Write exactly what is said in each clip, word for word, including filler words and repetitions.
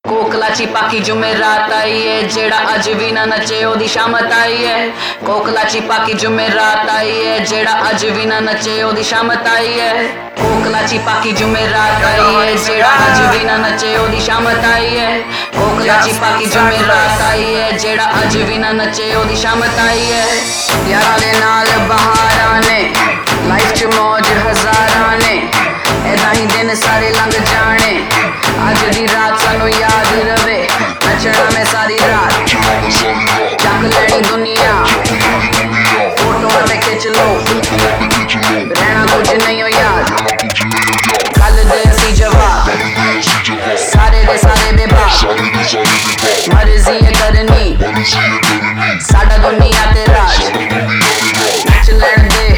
कोकलाची पाकी जुमेरात आई है जेड़ा अज भी ना नचे ओदी शामत आई है। कोकलाची पाकी जुमेरात आई है जेड़ा अज भी ना नचे ओदी शामत आई है। कोकलाची पाकी जुमेरात आई है जेड़ा अज भी ना नचे ओदी शामत आई है। कोकलाची पाकी जुमेरात आई है जेड़ा अज भी ना नचे ओदी शामत आई है। यारां दे नाल बहारां ने लाइफ च मौज हजारां ने ऐदा ही दिन सारे लंघ जाने अज दी रात सानू याद रवे नचना में सारी रात चक लैनी दुनिया फोटो पे खिच लो रहना कुछ नहीं हो याद कल दे सी जवाब सारे दे सारे बेबाक मर्जी है करनी साडा दुनिया ते राज नच लैन दे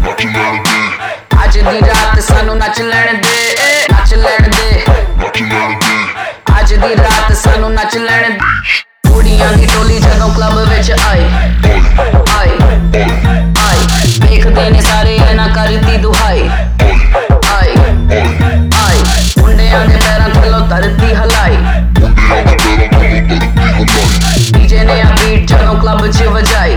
अज दी रात सानू नच लैन दे नच लैन दे अज दी रात सानू नच लैन कुड़ियां दी टोली जदों क्लब विच आई आई आई देखदे ने सारे ना करदी दुहाई आई आई मुंडियां दे पैरां थल्लों धरती हलाई डीजे ने आ बीट जदों क्लब च वजाई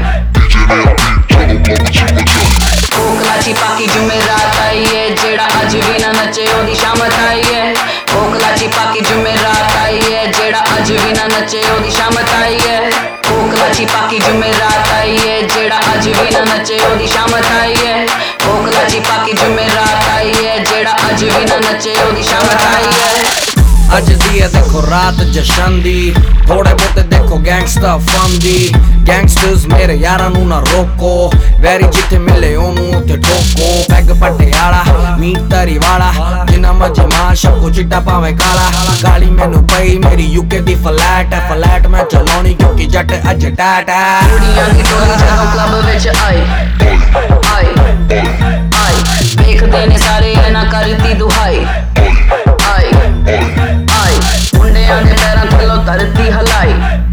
कोकलाची पाकी जुमेरात आई है जेड़ा अज भी ना नचे ओदी शामत आई है। कोकलाची पाकी जुमेरात आई है जेड़ा अज भी ना नचे ओदी शामत आई है। कोकलाची पाकी जुमेरात आई है जेड़ा अज भी ना नचे ओदी शामत आई है। कोकलाची पाकी जुमेरात आई है जेड़ा अज भी ना नचे ओदी शामत आई है। अज दी है देखो रात जशन दी थोड़े बहुते देखो गैंगस्टर फन दी गैंगस्टर्स मेरे यारां नू ना रोको वैरी जिथे मिले ओनू उथे ठोको पैग पटियाला मीट तरी वाला जिन्ना मर्जी मार शको चिट्टा पावे काला काली मैनू पई मेरी यूके दी फ्लैट है फ्लैट मैं चलाउणी क्योंकि जट अज टैट है। कुड़ियां दी टोली जदों क्लब विच आई आई आई देखदे ने सारे ना करदी दुहाई आई आई मुंडियां दे पैरां थल्लों धरती हलाई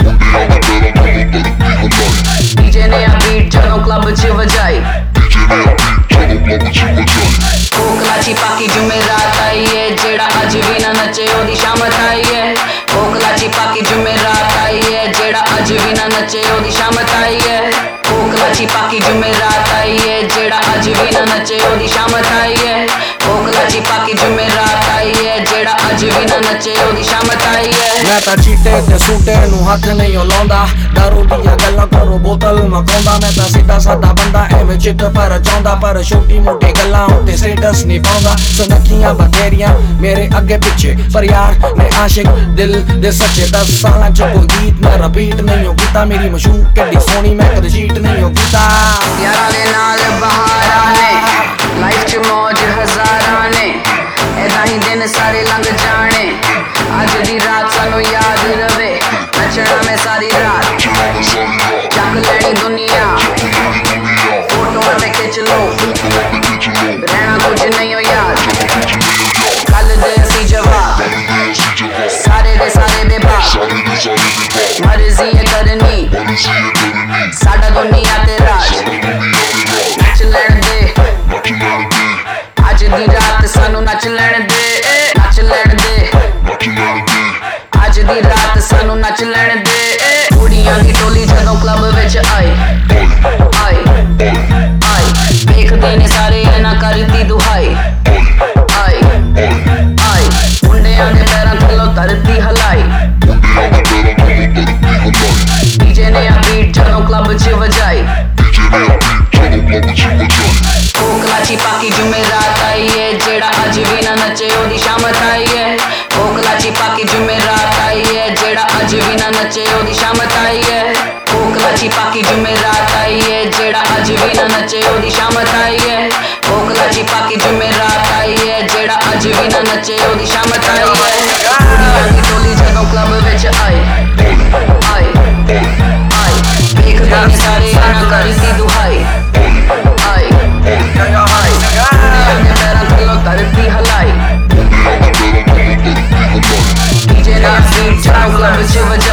डीजे ने आ बीट जदों क्लब च वजाई कोकलाची पाकी जुमेरात आई है जेड़ा अज भी ना नचे ओदी शामत आई है। कोकलाची पाकी जुमेरात आई है जेड़ा अज भी ना नचे ओदी शामत आई है। कोकलाची पाकी जुमेरात आई है जेड़ा अज भी ना नचे ओदी शामत आई है। कोकलाची पाकी जुमेरात आई है जेड़ा अज भी ना नचे ओदी शामत आई है। मैं तां चीटे ते सूटे नू हथ नहीं लाउंदा दारू दियां गल्लां करो बोतल मकाउंदा मैं तां सीधा सादा बंदा एवें चित पर चाहुंदा पर छोटी मोटी गल्लां उत्ते स्टेटस नहीं पाउंदा सुनखियां बथेरियां मेरे अगे पिछे पर यार ने आशिक दिल दे सच्चे दस सालां च कोई गीत मैं रिपीट नहीं हो कीता मेरी मशहूर किड्डी सोहनी मैं कदे चीट नहीं हो कीता। यारां दे नाल बहारां ने लाइफ च मौज हजारां ने ऐदा ही दिन सारे लंघ जाने अज दी रात सानू याद रवे नचना में सारी रात चक लैनी दुनिया फोटो पे खिच लो रहना कुछ नहीं हो याद कल दे सी जवाब सारे दे सारे बेबाक मर्जी है करनी साडा दुनिया ते राज नच लैन दे अज दी रात सानू नच लैन दे नच लैन दे अज दी रात सानू नच लैन दे कुड़ियां दी टोली जदों क्लब विच आई आई आई देखदे ने सारे ना करदी दुहाई आई आई मुंडियां दे पैरां थल्लों धरती हलाई डीजे ने आ बीट जदों क्लब च वजाई कोकलाची पाकी जुमेरात आई है जेड़ा अज भी ना नचे ओदी शामत आई है। कोकलाची पाकी जुमेरात आई है जेड़ा अज भी ना नचे ओदी शामत आई है। कोकलाची पाकी जुमेरात आई है जेड़ा अज भी ना नचे ओदी शामत आई है। कोकलाची पाकी जुमेरात आई है जेड़ा अज भी ना नचे ओदी शामत आई है। कुड़ियां दी टोली जदों क्लब विच आई आई आई देखदे ने सारे ना करदी दुहाई आई आई मुंडियां दे पैरां थल्लों धरती हलाई डीजे ने बीट जदों क्लब च वजाई